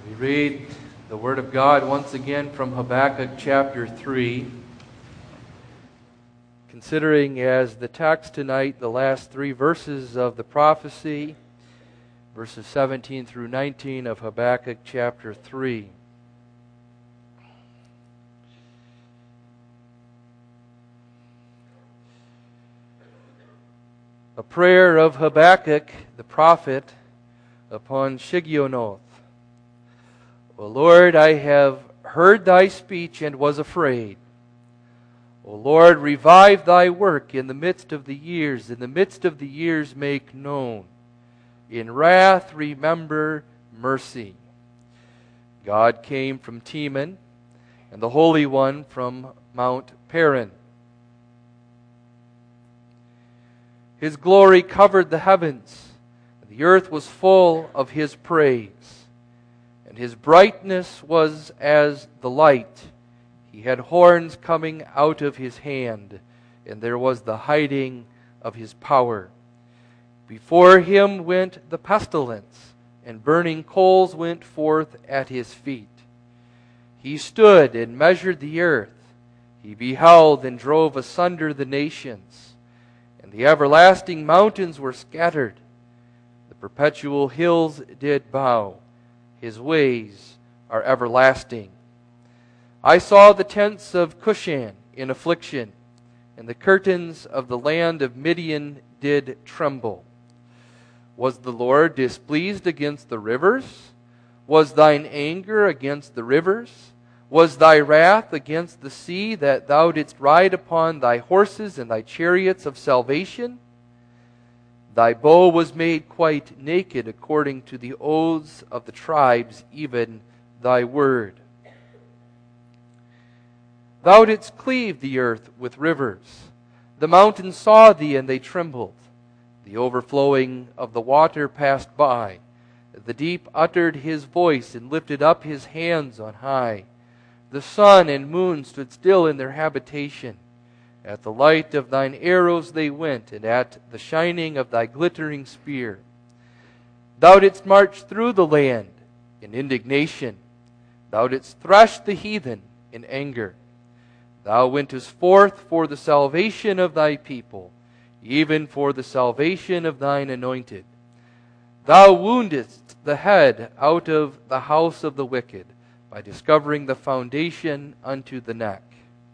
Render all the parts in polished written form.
We read the Word of God once again from Habakkuk chapter 3. Considering as the text tonight the last three verses of the prophecy, verses 17 through 19 of Habakkuk chapter 3. A prayer of Habakkuk the prophet upon Shigionoth. O Lord, I have heard thy speech and was afraid. O Lord, revive thy work in the midst of the years. In the midst of the years make known. In wrath remember mercy. God came from Teman, and the Holy One from Mount Paran. His glory covered the heavens, and the earth was full of His praise. And His brightness was as the light. He had horns coming out of His hand, and there was the hiding of His power. Before Him went the pestilence, and burning coals went forth at His feet. He stood and measured the earth. He beheld and drove asunder the nations. And the everlasting mountains were scattered. The perpetual hills did bow. His ways are everlasting. I saw the tents of Cushan in affliction, and the curtains of the land of Midian did tremble. Was the Lord displeased against the rivers? Was thine anger against the rivers? Was thy wrath against the sea, that thou didst ride upon thy horses and thy chariots of salvation? Thy bow was made quite naked according to the oaths of the tribes, even thy word. Thou didst cleave the earth with rivers. The mountains saw thee, and they trembled. The overflowing of the water passed by. The deep uttered his voice and lifted up his hands on high. The sun and moon stood still in their habitation. At the light of thine arrows they went, and at the shining of thy glittering spear. Thou didst march through the land in indignation. Thou didst thresh the heathen in anger. Thou wentest forth for the salvation of thy people, even for the salvation of thine anointed. Thou woundedst the head out of the house of the wicked, by discovering the foundation unto the neck.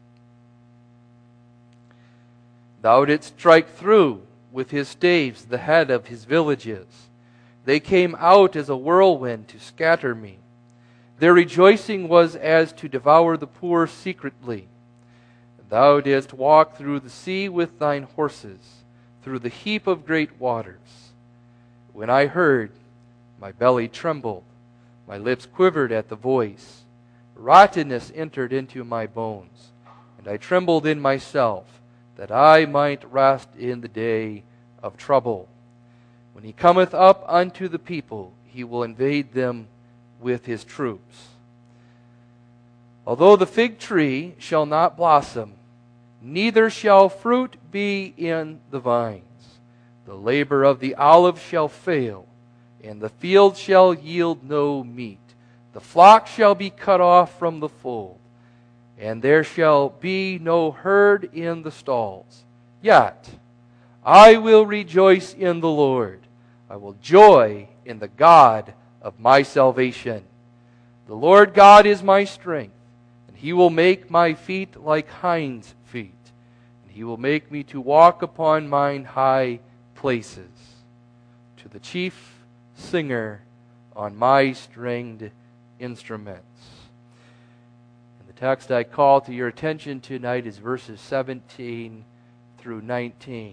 Thou didst strike through with his staves the head of his villages. They came out as a whirlwind to scatter me. Their rejoicing was as to devour the poor secretly. Thou didst walk through the sea with thine horses, through the heap of great waters. When I heard, my belly trembled, my lips quivered at the voice. Rottenness entered into my bones, and I trembled in myself, that I might rest in the day of trouble. When he cometh up unto the people, he will invade them with his troops. Although the fig tree shall not blossom, neither shall fruit be in the vines, the labor of the olive shall fail, and the field shall yield no meat. The flock shall be cut off from the fold, and there shall be no herd in the stalls. Yet I will rejoice in the Lord. I will joy in the God of my salvation. The Lord God is my strength, and He will make my feet like hinds' feet, and He will make me to walk upon mine high places. To the chief singer on my stringed instruments. The text I call to your attention tonight is verses 17 through 19.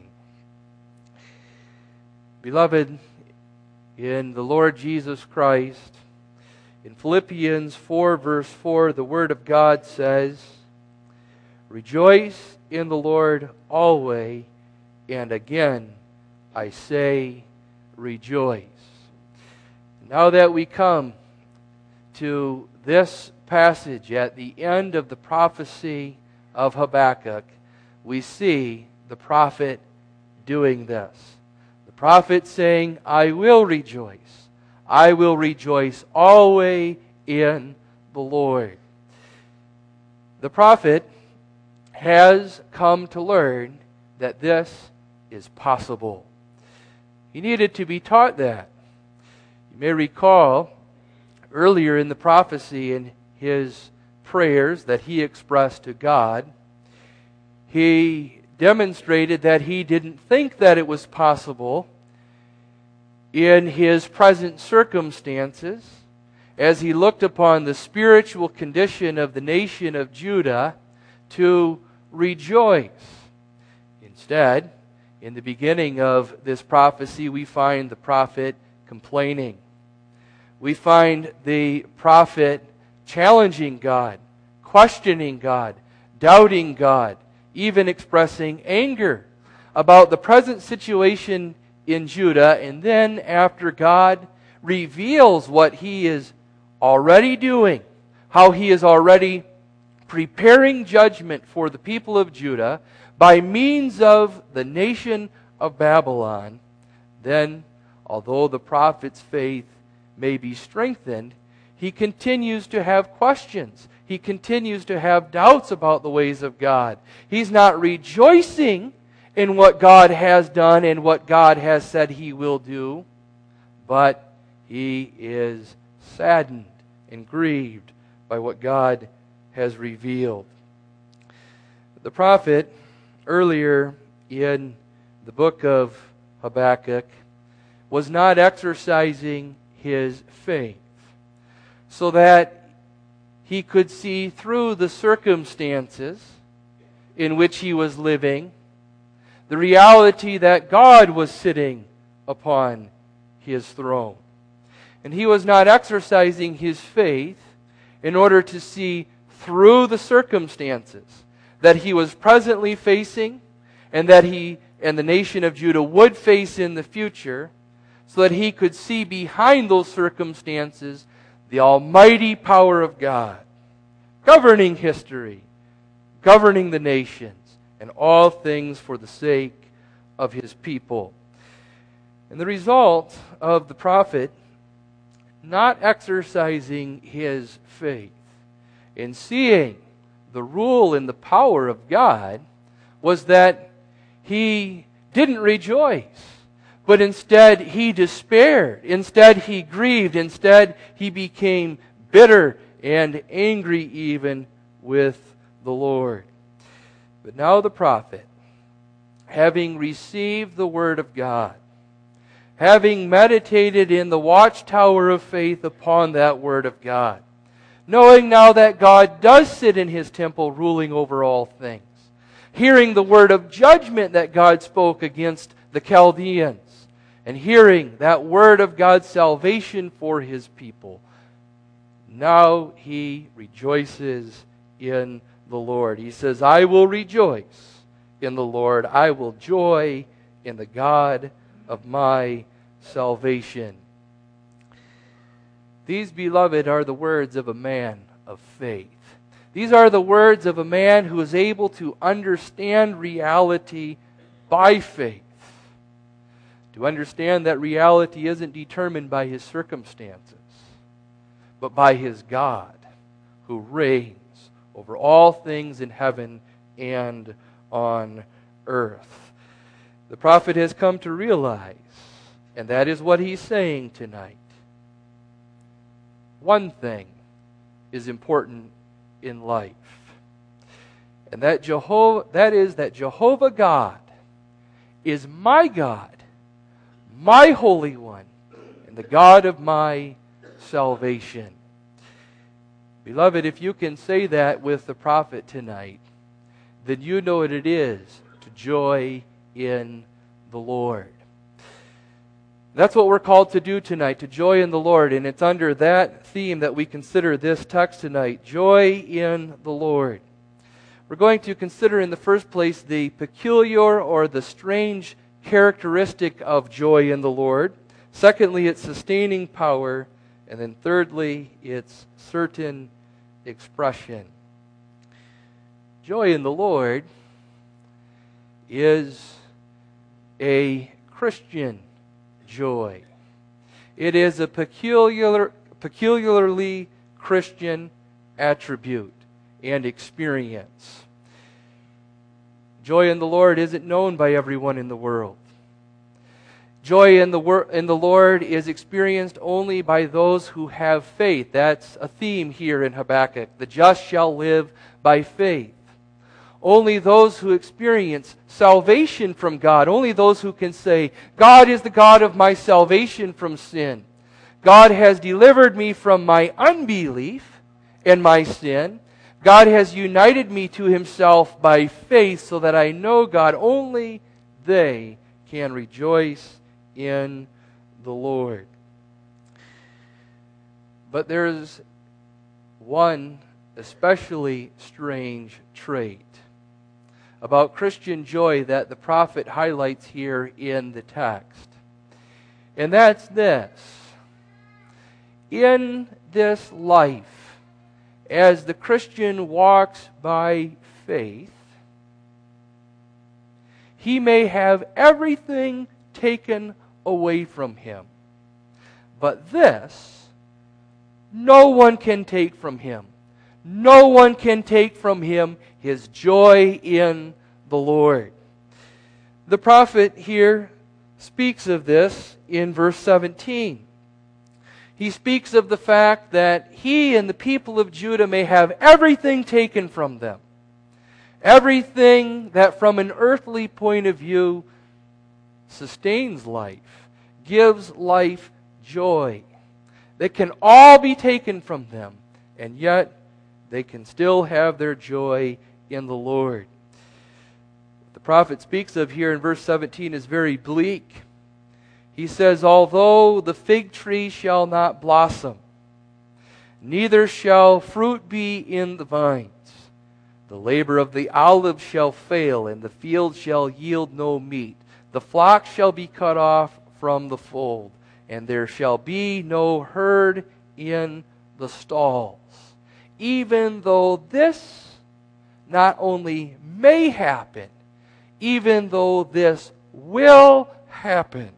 Beloved, in the Lord Jesus Christ, in Philippians 4 verse 4, the Word of God says, Rejoice in the Lord always, and again I say, rejoice. Now that we come to this passage at the end of the prophecy of Habakkuk, we see the prophet doing this. The prophet saying, I will rejoice. I will rejoice always, in the Lord. The prophet has come to learn that this is possible. He needed to be taught that. You may recall earlier in the prophecy, in his prayers that he expressed to God, he demonstrated that he didn't think that it was possible in his present circumstances as he looked upon the spiritual condition of the nation of Judah to rejoice. Instead, in the beginning of this prophecy, we find the prophet complaining. We find the prophet challenging God, questioning God, doubting God, even expressing anger about the present situation in Judah. And then after God reveals what He is already doing, how He is already preparing judgment for the people of Judah by means of the nation of Babylon, then, although the prophet's faith may be strengthened, he continues to have questions. He continues to have doubts about the ways of God. He's not rejoicing in what God has done and what God has said He will do, but he is saddened and grieved by what God has revealed. The prophet, earlier in the book of Habakkuk, was not exercising his faith so that he could see through the circumstances in which he was living the reality that God was sitting upon His throne. And he was not exercising his faith in order to see through the circumstances that he was presently facing and that he and the nation of Judah would face in the future, so that he could see behind those circumstances the almighty power of God, governing history, governing the nations, and all things for the sake of His people. And the result of the prophet not exercising his faith in seeing the rule and the power of God was that he didn't rejoice, but instead he despaired. Instead he grieved. Instead he became bitter and angry even with the Lord. But now the prophet, having received the word of God, having meditated in the watchtower of faith upon that word of God, knowing now that God does sit in His temple ruling over all things, hearing the word of judgment that God spoke against the Chaldeans, and hearing that word of God's salvation for His people, now he rejoices in the Lord. He says, I will rejoice in the Lord. I will joy in the God of my salvation. These, beloved, are the words of a man of faith. These are the words of a man who is able to understand reality by faith. To understand that reality isn't determined by his circumstances, but by his God, who reigns over all things in heaven and on earth. The prophet has come to realize, and that is what he's saying tonight, one thing is important in life, and that is that Jehovah God is my God, my Holy One, and the God of my salvation. Beloved, if you can say that with the prophet tonight, then you know what it is to joy in the Lord. That's what we're called to do tonight, to joy in the Lord. And it's under that theme that we consider this text tonight, joy in the Lord. We're going to consider in the first place the peculiar or the strange characteristic of joy in the Lord. Secondly, its sustaining power. And then thirdly, its certain expression. Joy in the Lord is a Christian joy. It is a peculiarly Christian attribute and experience. Joy in the Lord isn't known by everyone in the world. Joy in the Lord is experienced only by those who have faith. That's a theme here in Habakkuk. The just shall live by faith. Only those who experience salvation from God, only those who can say, God is the God of my salvation from sin. God has delivered me from my unbelief and my sin. God has united me to Himself by faith so that I know God. Only they can rejoice in the Lord. But there's one especially strange trait about Christian joy that the prophet highlights here in the text. And that's this. In this life, as the Christian walks by faith, he may have everything taken away from him. But this, no one can take from him. No one can take from him his joy in the Lord. The prophet here speaks of this in verse 17. He speaks of the fact that he and the people of Judah may have everything taken from them. Everything that from an earthly point of view sustains life, gives life joy. They can all be taken from them, and yet they can still have their joy in the Lord. What the prophet speaks of here in verse 17 is very bleak. He says, although the fig tree shall not blossom, neither shall fruit be in the vines, the labor of the olive shall fail, and the field shall yield no meat. The flock shall be cut off from the fold, and there shall be no herd in the stalls. Even though this not only may happen, even though this will happen.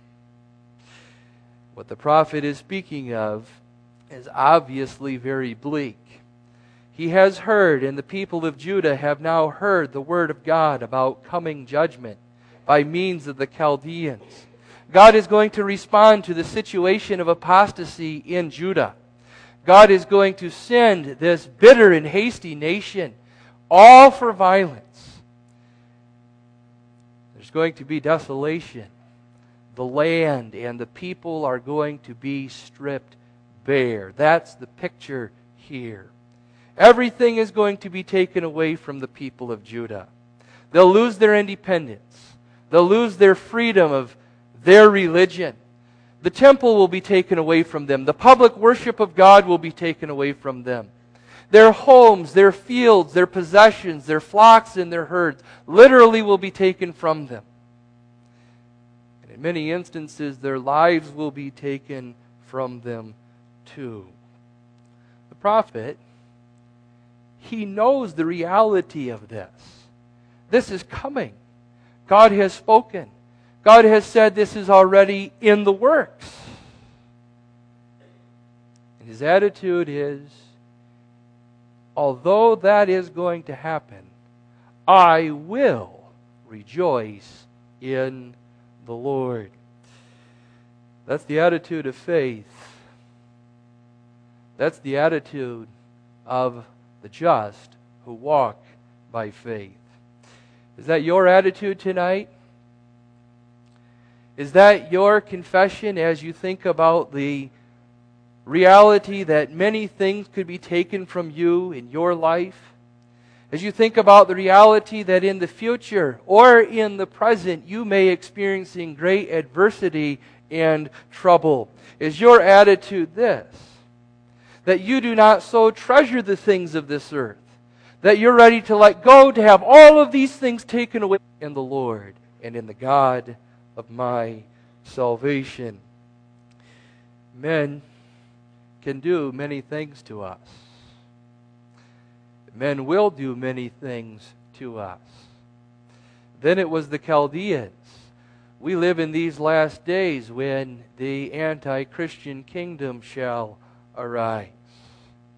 What the prophet is speaking of is obviously very bleak. He has heard, and the people of Judah have now heard the word of God about coming judgment by means of the Chaldeans. God is going to respond to the situation of apostasy in Judah. God is going to send this bitter and hasty nation, all for violence. There's going to be desolation. The land and the people are going to be stripped bare. That's the picture here. Everything is going to be taken away from the people of Judah. They'll lose their independence. They'll lose their freedom of their religion. The temple will be taken away from them. The public worship of God will be taken away from them. Their homes, their fields, their possessions, their flocks and their herds literally will be taken from them. And in many instances, their lives will be taken from them too. The prophet, he knows the reality of this. This is coming. God has spoken. God has said this is already in the works. And his attitude is, although that is going to happen, I will rejoice in the Lord. That's the attitude of faith. That's the attitude of the just who walk by faith. Is that your attitude tonight? Is that your confession as you think about the reality that many things could be taken from you in your life? As you think about the reality that in the future or in the present you may experiencing great adversity and trouble, is your attitude this? That you do not so treasure the things of this earth, that you're ready to let go, to have all of these things taken away in the Lord and in the God of my salvation. Men can do many things to us. Men will do many things to us. Then it was the Chaldeans. We live in these last days when the anti-Christian kingdom shall arise.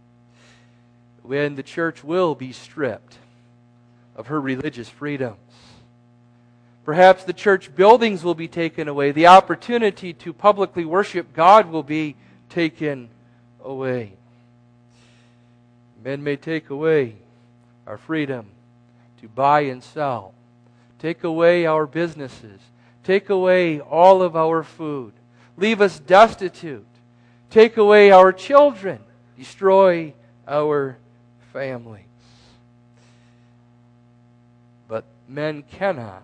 when the church will be stripped of her religious freedoms. Perhaps the church buildings will be taken away. The opportunity to publicly worship God will be taken away. Men may take away our freedom to buy and sell, take away our businesses, take away all of our food, leave us destitute, take away our children, destroy our families. But men cannot,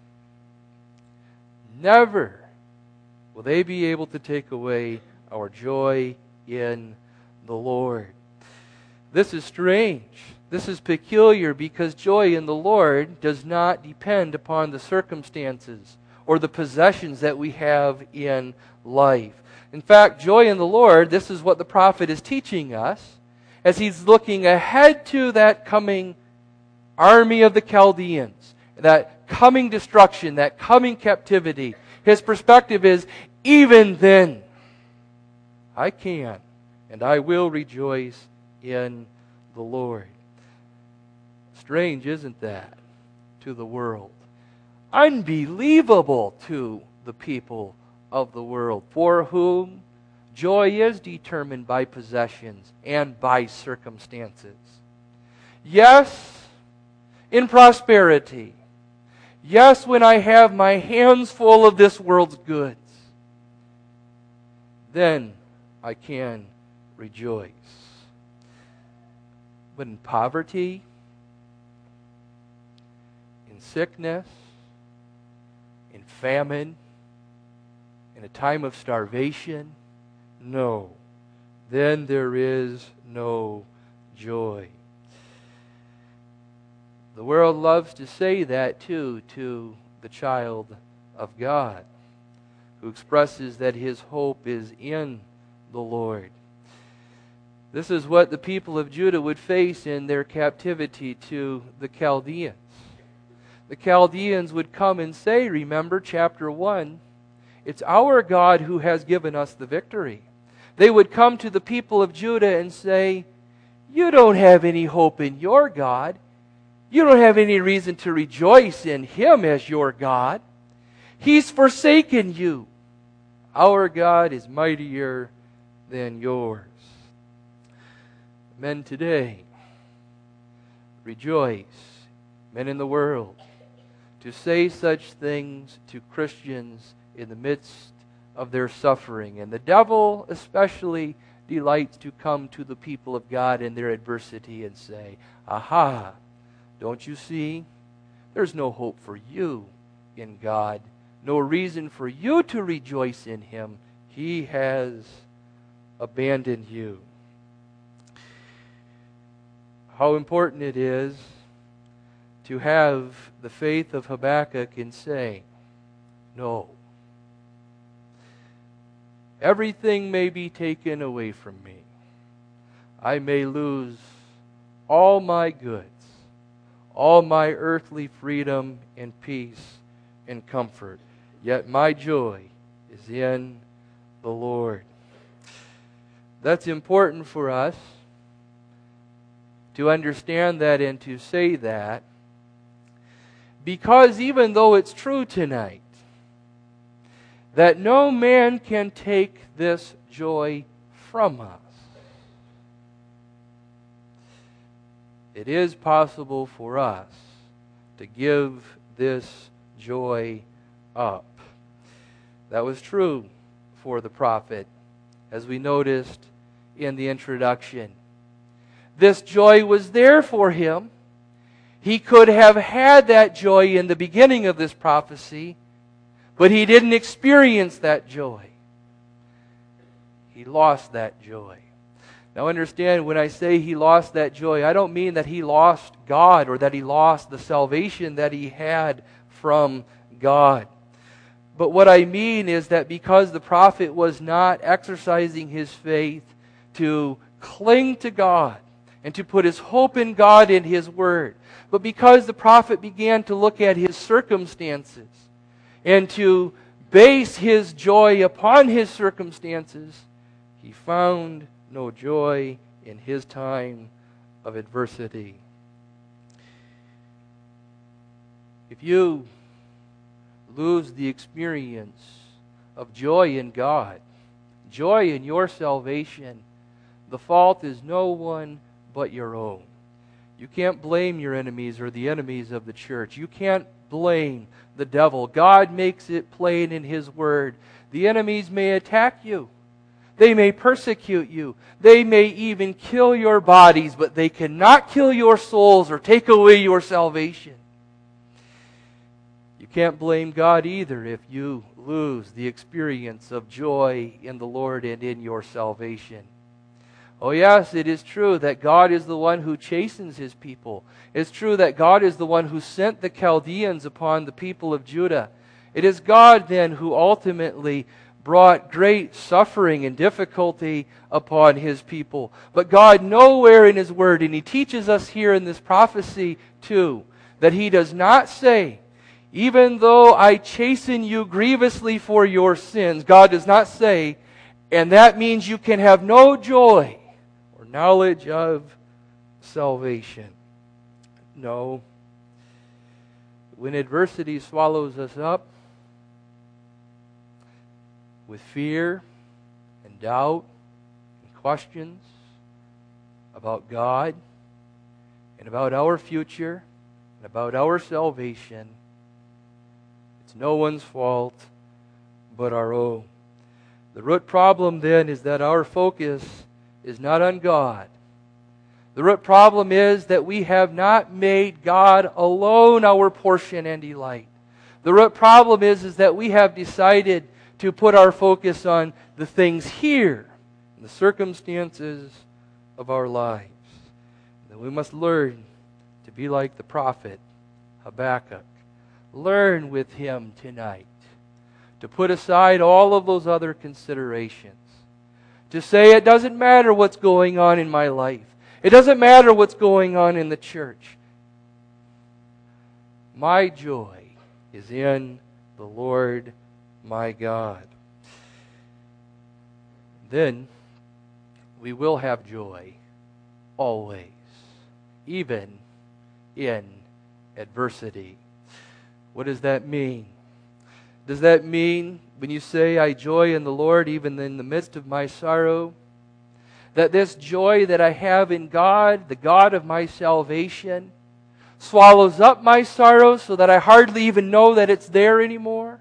never will they be able to take away our joy in the Lord. This is strange. This is peculiar because joy in the Lord does not depend upon the circumstances or the possessions that we have in life. In fact, joy in the Lord, this is what the prophet is teaching us as he's looking ahead to that coming army of the Chaldeans, that coming destruction, that coming captivity. His perspective is, even then, I can and I will rejoice in the Lord. Strange, isn't that, to the world? Unbelievable to the people of the world, for whom joy is determined by possessions and by circumstances. Yes, in prosperity. Yes, when I have my hands full of this world's goods, then I can rejoice. But in poverty, in sickness, in famine, in a time of starvation, no. Then there is no joy. The world loves to say that too to the child of God, who expresses that his hope is in the Lord. This is what the people of Judah would face in their captivity to the Chaldeans. The Chaldeans would come and say, remember chapter 1, it's our God who has given us the victory. They would come to the people of Judah and say, you don't have any hope in your God. You don't have any reason to rejoice in Him as your God. He's forsaken you. Our God is mightier than yours. Men today rejoice, men in the world, to say such things to Christians in the midst of their suffering. And the devil especially delights to come to the people of God in their adversity and say, aha, don't you see? There's no hope for you in God. No reason for you to rejoice in Him. He has abandoned you. How important it is to have the faith of Habakkuk and say, no. Everything may be taken away from me. I may lose all my goods, all my earthly freedom and peace and comfort. Yet my joy is in the Lord. That's important for us to understand that and to say that, because even though it's true tonight that no man can take this joy from us, it is possible for us to give this joy up. That was true for the prophet, as we noticed in the introduction. This joy was there for him. He could have had that joy in the beginning of this prophecy, but he didn't experience that joy. He lost that joy. Now understand, when I say he lost that joy, I don't mean that he lost God or that he lost the salvation that he had from God. But what I mean is that because the prophet was not exercising his faith to cling to God and to put his hope in God and His Word, but because the prophet began to look at his circumstances and to base his joy upon his circumstances, he found no joy in his time of adversity. If you lose the experience of joy in God, joy in your salvation, the fault is no one but your own. You can't blame your enemies or the enemies of the church. You can't blame the devil. God makes it plain in His Word. The enemies may attack you. They may persecute you. They may even kill your bodies, but they cannot kill your souls or take away your salvation. You can't blame God either if you lose the experience of joy in the Lord and in your salvation. Oh yes, it is true that God is the one who chastens His people. It's true that God is the one who sent the Chaldeans upon the people of Judah. It is God then who ultimately brought great suffering and difficulty upon His people. But God nowhere in His Word, and He teaches us here in this prophecy too, that He does not say, even though I chasten you grievously for your sins, God does not say, and that means you can have no joy or knowledge of salvation. No. When adversity swallows us up with fear and doubt and questions about God and about our future and about our salvation, it's no one's fault but our own. The root problem then is that our focus is not on God. The root problem is that we have not made God alone our portion and delight. The root problem is that we have decided to put our focus on the things here, the circumstances of our lives. Then we must learn to be like the prophet Habakkuk. Learn with him tonight to put aside all of those other considerations. To say it doesn't matter what's going on in my life. It doesn't matter what's going on in the church. My joy is in the Lord my God. Then we will have joy always, even in adversity. What does that mean? Does that mean when you say, I joy in the Lord even in the midst of my sorrow, that this joy that I have in God, the God of my salvation, swallows up my sorrow so that I hardly even know that it's there anymore?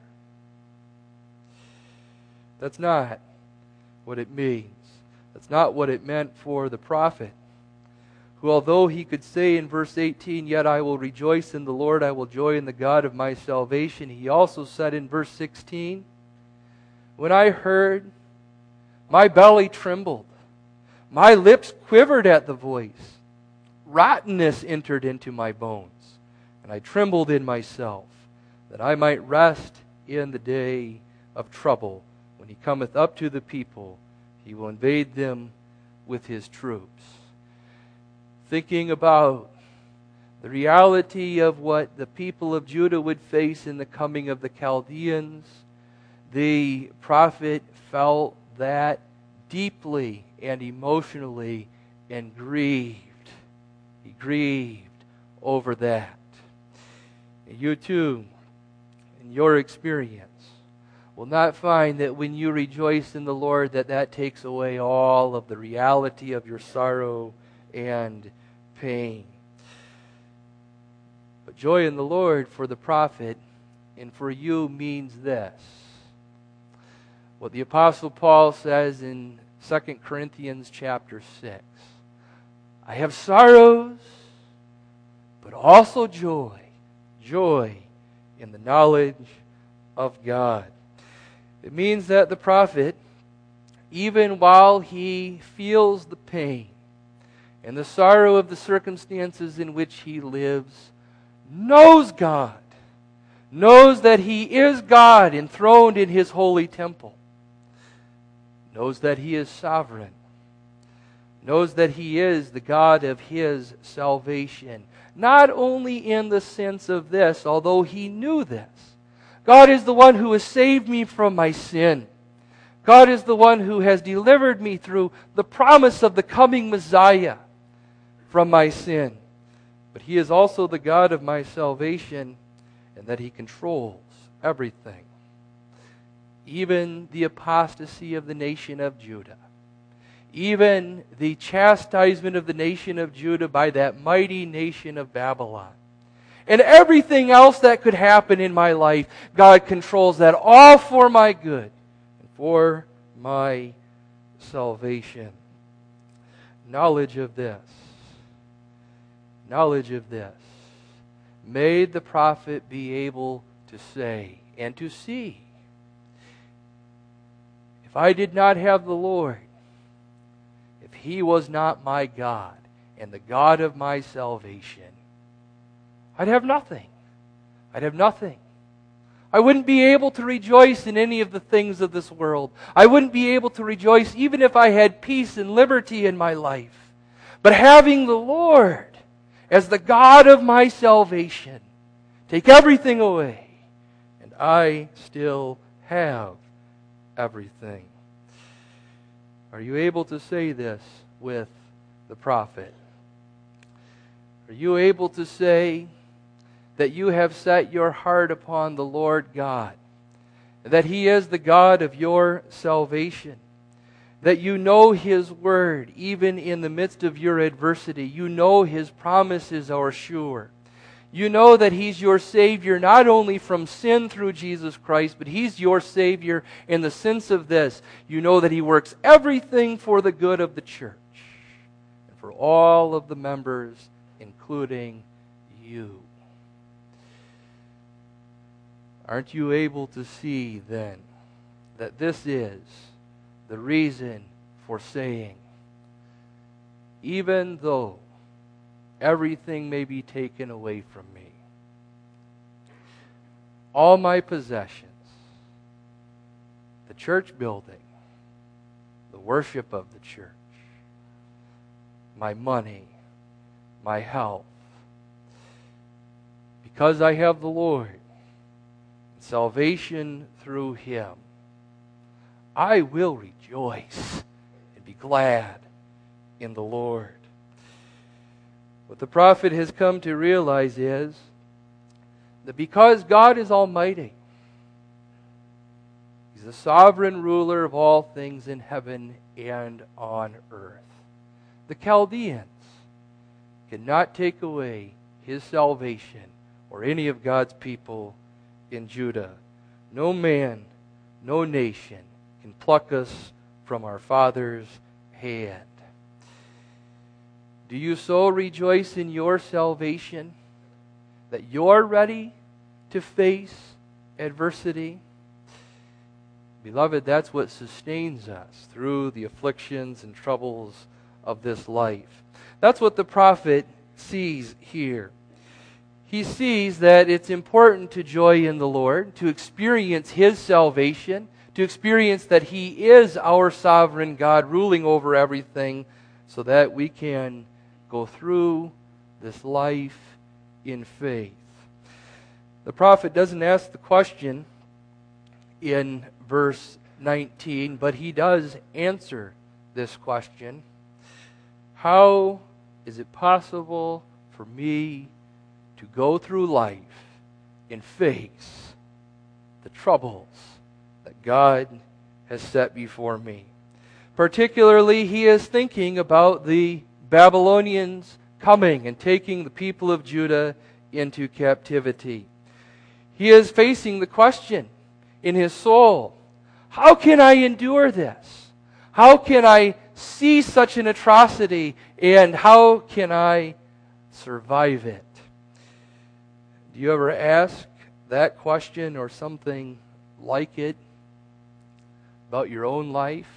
That's not what it means. That's not what it meant for the prophet, who although he could say in verse 18, yet I will rejoice in the Lord, I will joy in the God of my salvation, he also said in verse 16, when I heard, my belly trembled, my lips quivered at the voice, rottenness entered into my bones, and I trembled in myself, that I might rest in the day of trouble. When he cometh up to the people, he will invade them with his troops. Thinking about the reality of what the people of Judah would face in the coming of the Chaldeans, the prophet felt that deeply and emotionally and grieved. He grieved over that. And you too, in your experience, will not find that when you rejoice in the Lord that takes away all of the reality of your sorrow and pain. But joy in the Lord for the prophet and for you means this. What the Apostle Paul says in 2 Corinthians chapter 6. I have sorrows, but also joy. Joy in the knowledge of God. It means that the prophet, even while he feels the pain and the sorrow of the circumstances in which he lives, knows God, knows that He is God enthroned in His holy temple, knows that He is sovereign, knows that He is the God of his salvation. Not only in the sense of this, although he knew this, God is the one who has saved me from my sin. God is the one who has delivered me through the promise of the coming Messiah from my sin, but He is also the God of my salvation, and that He controls everything. Even the apostasy of the nation of Judah, even the chastisement of the nation of Judah by that mighty nation of Babylon, and everything else that could happen in my life, God controls that all for my good and for my salvation. Knowledge of this made the prophet be able to say and to see, if I did not have the Lord, if He was not my God and the God of my salvation, I'd have nothing. I'd have nothing. I wouldn't be able to rejoice in any of the things of this world. I wouldn't be able to rejoice even if I had peace and liberty in my life. But having the Lord as the God of my salvation, take everything away, and I still have everything. Are you able to say this with the prophet? Are you able to say that you have set your heart upon the Lord God, that He is the God of your salvation, that you know His Word even in the midst of your adversity? You know His promises are sure. You know that He's your Savior not only from sin through Jesus Christ, but He's your Savior in the sense of this. You know that He works everything for the good of the church and for all of the members, including you. Aren't you able to see then that this is the reason for saying, even though everything may be taken away from me, all my possessions, the church building, the worship of the church, my money, my health, because I have the Lord, salvation through Him, I will rejoice and be glad in the Lord. What the prophet has come to realize is that because God is almighty, He's the sovereign ruler of all things in heaven and on earth, the Chaldeans cannot take away His salvation or any of God's people in Judah. No man, no nation can pluck us from our Father's hand. Do you so rejoice in your salvation that you're ready to face adversity? Beloved, that's what sustains us through the afflictions and troubles of this life. That's what the prophet sees here. He sees that it's important to joy in the Lord, to experience His salvation, to experience that He is our sovereign God ruling over everything, so that we can go through this life in faith. The prophet doesn't ask the question in verse 19, but he does answer this question. How is it possible for me to go through life and face the troubles that God has set before me? Particularly, he is thinking about the Babylonians coming and taking the people of Judah into captivity. He is facing the question in his soul, how can I endure this? How can I see such an atrocity, and how can I survive it? Do you ever ask that question or something like it about your own life?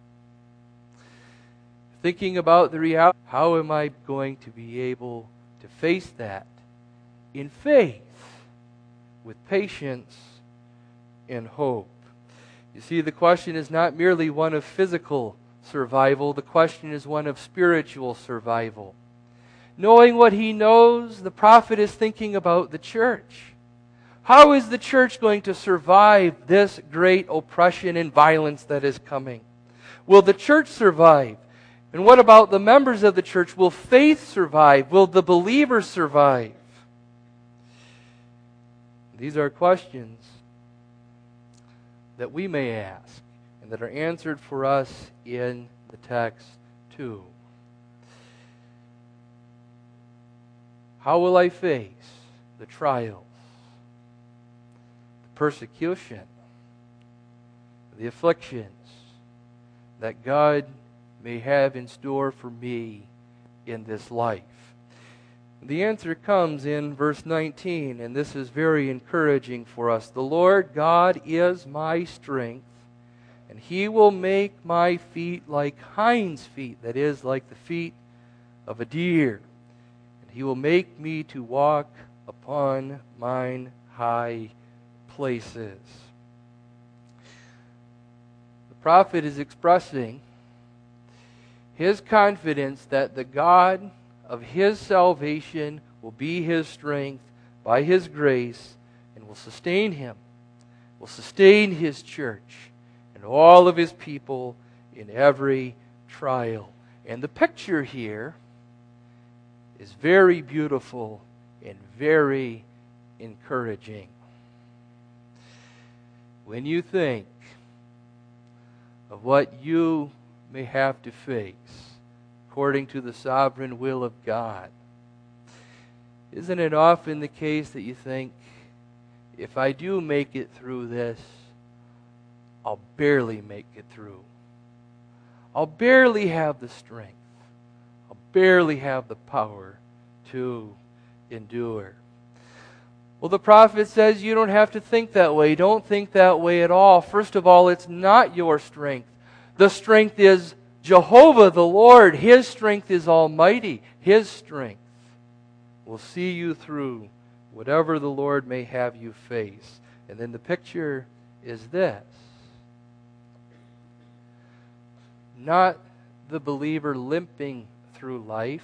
Thinking about the reality, how am I going to be able to face that in faith, with patience and hope? You see, the question is not merely one of physical survival, the question is one of spiritual survival. Knowing what he knows, the prophet is thinking about the church. How is the church going to survive this great oppression and violence that is coming? Will the church survive? And what about the members of the church? Will faith survive? Will the believers survive? These are questions that we may ask and that are answered for us in the text too. How will I face the trials, the persecution, the afflictions that God may have in store for me in this life? The answer comes in verse 19, and this is very encouraging for us. The Lord God is my strength, and He will make my feet like hinds' feet, that is, like the feet of a deer. And He will make me to walk upon mine high places. The prophet is expressing his confidence that the God of his salvation will be his strength by His grace and will sustain him, will sustain His church and all of His people in every trial. And the picture here is very beautiful and very encouraging. When you think of what you may have to face according to the sovereign will of God, isn't it often the case that you think, if I do make it through this, I'll barely make it through. I'll barely have the strength. I'll barely have the power to endure. Well, the prophet says you don't have to think that way. Don't think that way at all. First of all, it's not your strength. The strength is Jehovah the Lord. His strength is almighty. His strength will see you through whatever the Lord may have you face. And then the picture is this. Not the believer limping through life,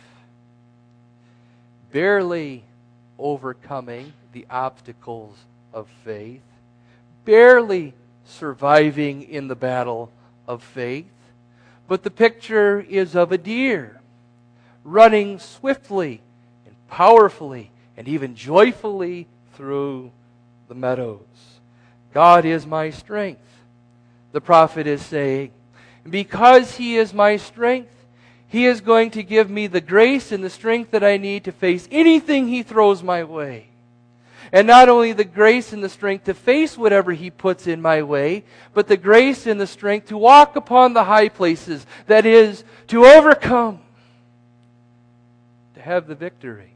barely overcoming the obstacles of faith, barely surviving in the battle of faith, but the picture is of a deer running swiftly and powerfully and even joyfully through the meadows. God is my strength, the prophet is saying. And because He is my strength, He is going to give me the grace and the strength that I need to face anything He throws my way. And not only the grace and the strength to face whatever He puts in my way, but the grace and the strength to walk upon the high places, that is, to overcome, to have the victory,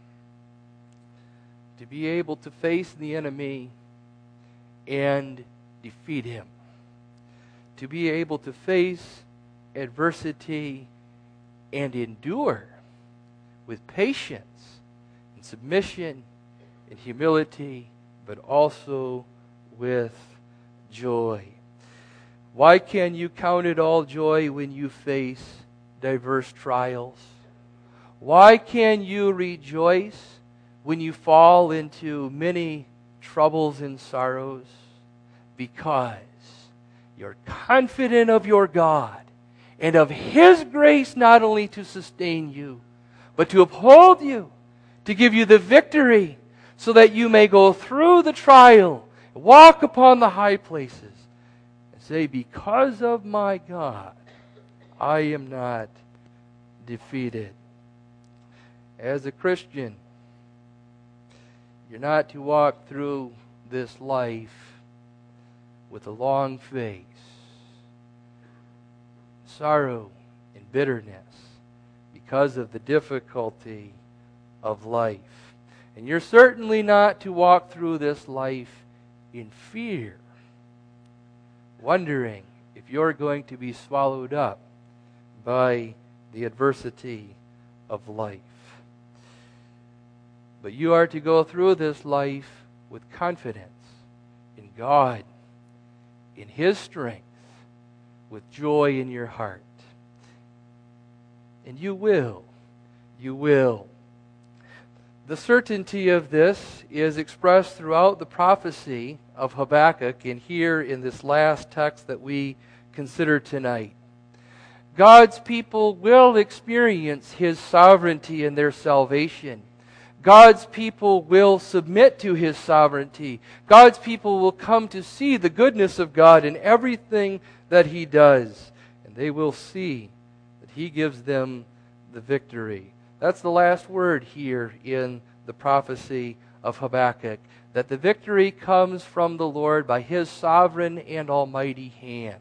to be able to face the enemy and defeat him, to be able to face adversity and endure with patience and submission and humility, but also with joy. Why can you count it all joy when you face diverse trials? Why can you rejoice when you fall into many troubles and sorrows? Because you're confident of your God and of His grace not only to sustain you, but to uphold you, to give you the victory, so that you may go through the trial, walk upon the high places, and say, because of my God, I am not defeated. As a Christian, you're not to walk through this life with a long face, sorrow and bitterness because of the difficulty of life. And you're certainly not to walk through this life in fear, wondering if you're going to be swallowed up by the adversity of life. But you are to go through this life with confidence in God, in His strength, with joy in your heart. And you will. You will. The certainty of this is expressed throughout the prophecy of Habakkuk and here in this last text that we consider tonight. God's people will experience His sovereignty in their salvation. God's people will submit to His sovereignty. God's people will come to see the goodness of God in everything that He does. And they will see that He gives them the victory. That's the last word here in the prophecy of Habakkuk, that the victory comes from the Lord by His sovereign and almighty hand.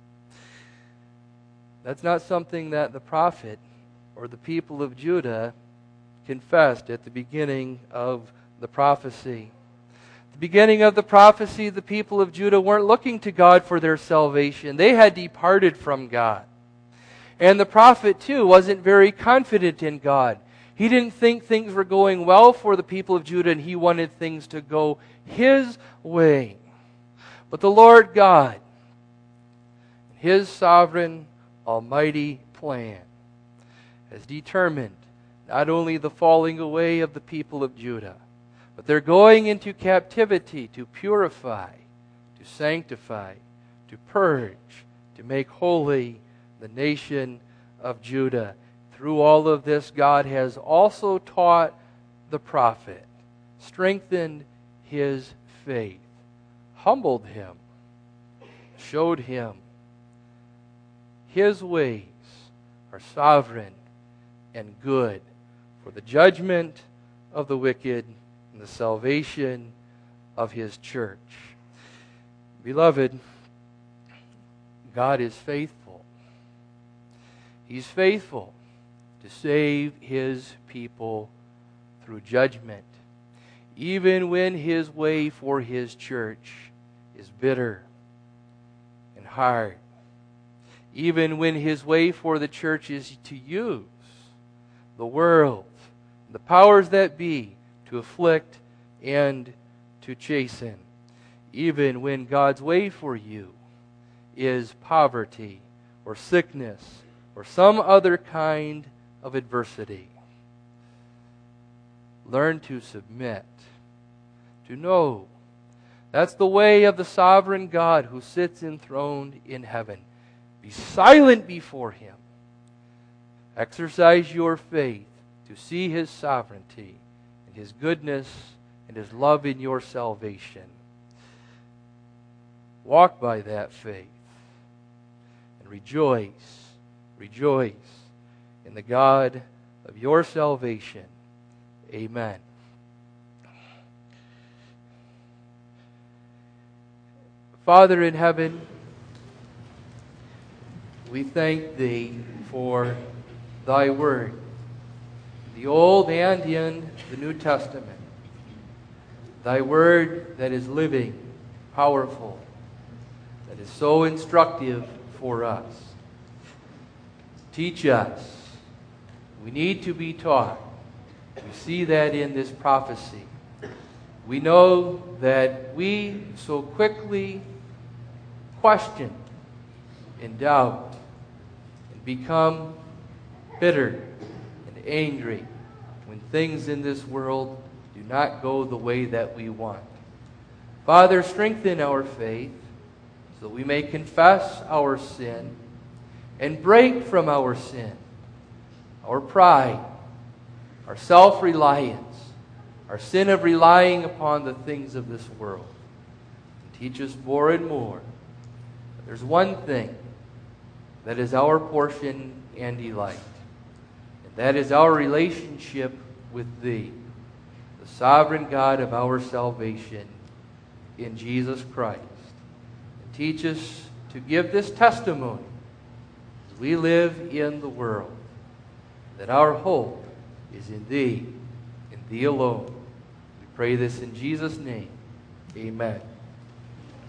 That's not something that the prophet or the people of Judah confessed at the beginning of the prophecy. At the beginning of the prophecy, the people of Judah weren't looking to God for their salvation. They had departed from God. And the prophet, too, wasn't very confident in God. He didn't think things were going well for the people of Judah, and he wanted things to go his way. But the Lord God, His sovereign, almighty plan, has determined not only the falling away of the people of Judah, but they're going into captivity to purify, to sanctify, to purge, to make holy the nation of Judah. Through all of this, God has also taught the prophet, strengthened his faith, humbled him, showed him His ways are sovereign and good for the judgment of the wicked and the salvation of His church. Beloved, God is faithful. He's faithful to save His people through judgment, even when His way for His church is bitter and hard. Even when His way for the church is to use the world, the powers that be, to afflict and to chasten. Even when God's way for you is poverty or sickness or some other kind of adversity. Learn to submit, to know that's the way of the sovereign God who sits enthroned in heaven. Be silent before Him. Exercise your faith to see His sovereignty and His goodness and His love in your salvation. Walk by that faith and rejoice in the God of your salvation. Amen. Father in heaven, we thank Thee for Thy Word, the Old and in the New Testament. Thy Word that is living, powerful, that is so instructive for us. Teach us. We need to be taught. We see that in this prophecy. We know that we so quickly question and doubt and become bitter and angry when things in this world do not go the way that we want. Father, strengthen our faith so we may confess our sin and break from our sin, our pride, our self-reliance, our sin of relying upon the things of this world. And teach us more and more. There's one thing that is our portion and delight, and that is our relationship with Thee, the sovereign God of our salvation in Jesus Christ. And teach us to give this testimony as we live in the world, that our hope is in Thee, in Thee alone. We pray this in Jesus' name. Amen.